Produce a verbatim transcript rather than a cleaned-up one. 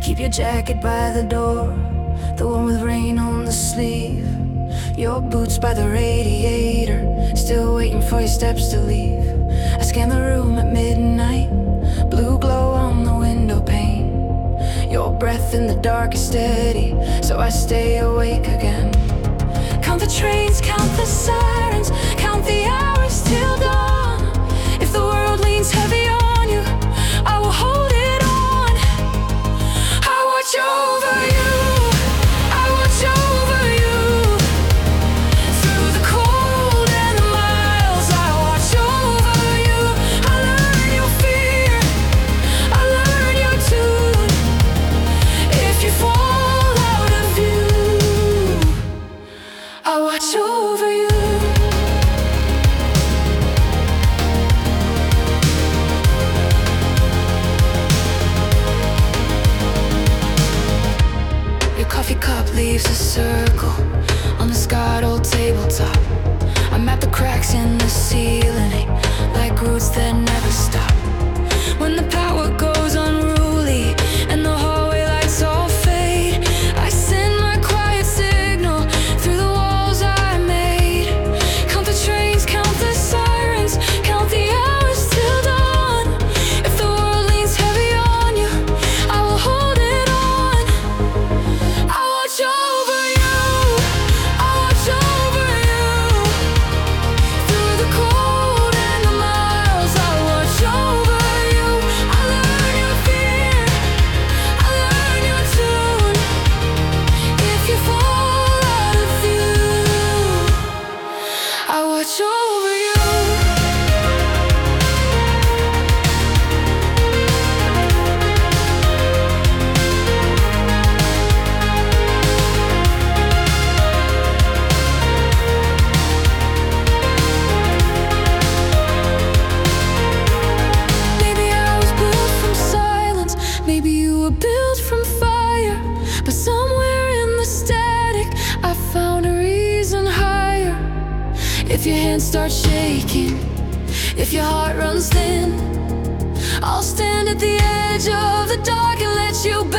Keep your jacket by the door, the one with rain on the sleeve. Your boots by the radiator, still waiting for your steps to leave. I scan the room at midnight, blue glow on the window pane. Your breath in the dark is steady, so I stay awake again. Count the trains, count the sirens, count the hours till dawn. If the world leans heavy on you, I will hold it on. I watch over you, I watch over you. Through the cold and the miles, I watch over you. I learn your fear, I learn your tune. If you fall out of view, I watch over you. Your coffee cup leaves a circle on the scarred old tabletop. I map the cracks in the ceiling like roots that never stop. When the power goes unruly and the hallway lights all fade, I send my quiet signal through the walls I made. Count the trains, count the sirens, count the hours till dawn. If the world leans heavy on you, I will hold it on. I watch over you, I watch over you. Through the cold and the miles, I watch over you. I learn your fear, I learn your tune. If you fall out of view, I watch over you. Maybe I was built from silence, maybe you were built from fire. But somewhere in the static, I found a reason higher. If your hands start shaking, if your heart runs thin, I'll stand at the edge of the dark and let you